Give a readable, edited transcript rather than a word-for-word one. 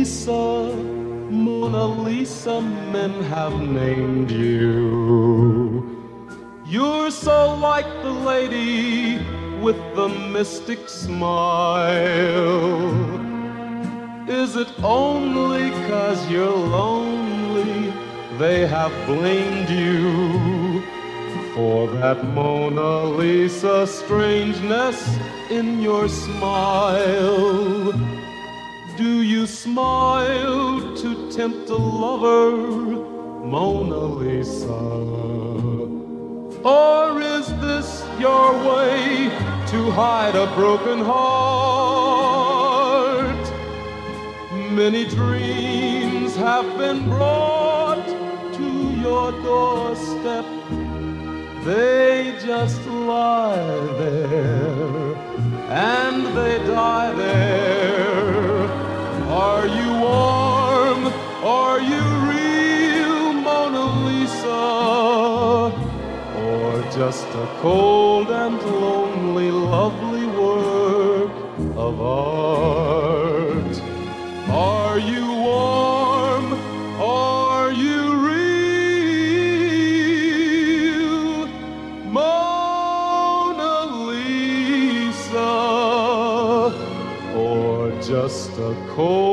Lisa, Mona Lisa, men have named you. You're so like the lady with the mystic smile. Is it only 'cause you're lonely they have blamed you for that Mona Lisa strangeness in your smile? Do you smile to tempt a lover, Mona Lisa? Or is this your way to hide a broken heart? Many dreams have been brought to your doorstep. They just lie there and they die there. Are you warm? Are you real, Mona Lisa? Or just a cold and lonely, lovely work of art? Are you warm? Are you real, Mona Lisa? Or just a cold